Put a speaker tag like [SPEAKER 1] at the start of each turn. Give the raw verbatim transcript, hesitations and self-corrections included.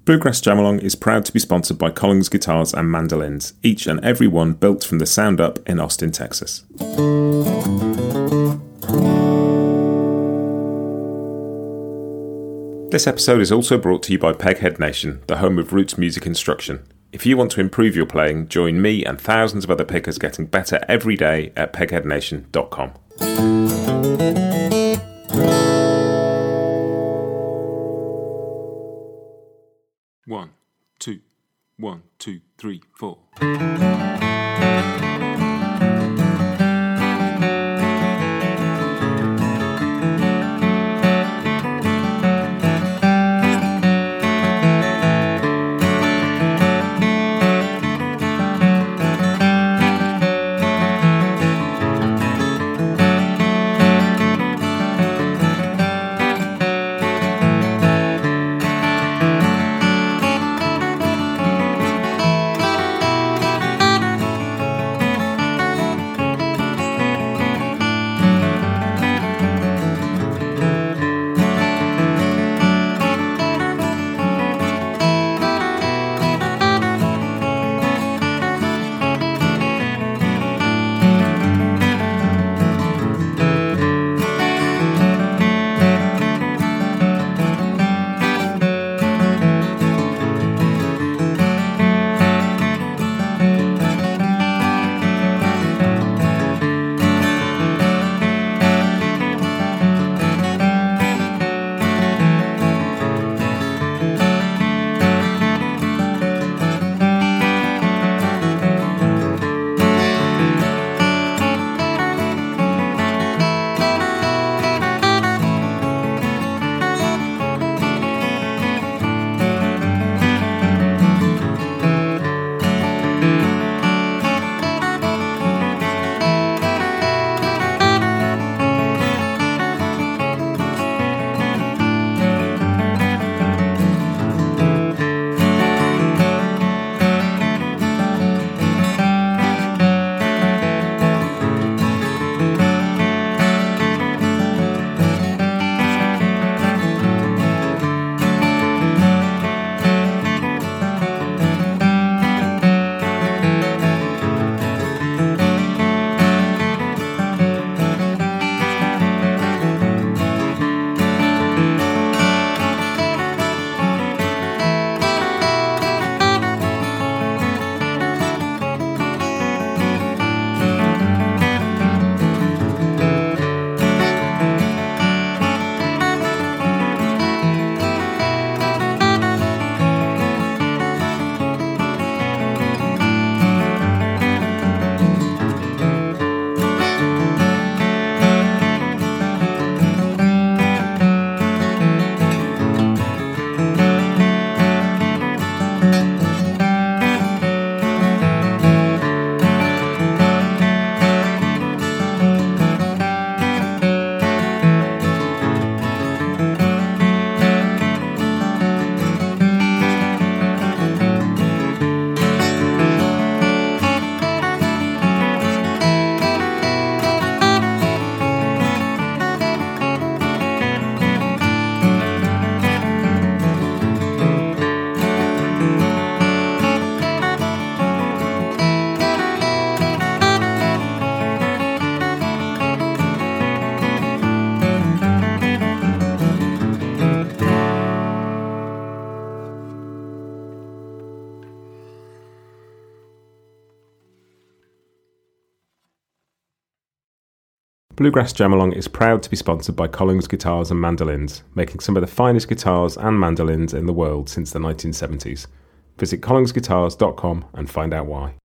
[SPEAKER 1] Bluegrass Jamalong is proud to be sponsored by Collings Guitars and Mandolins, each and every one built from the sound up in Austin, Texas. This episode is also brought to you by Peghead Nation, the home of roots music instruction. If you want to improve your playing, join me and thousands of other pickers getting better every day at peghead nation dot com. One, two, one, two, three, four. Bluegrass Jamalong is proud to be sponsored by Collings Guitars and Mandolins, making some of the finest guitars and mandolins in the world since the nineteen seventies. Visit collings guitars dot com and find out why.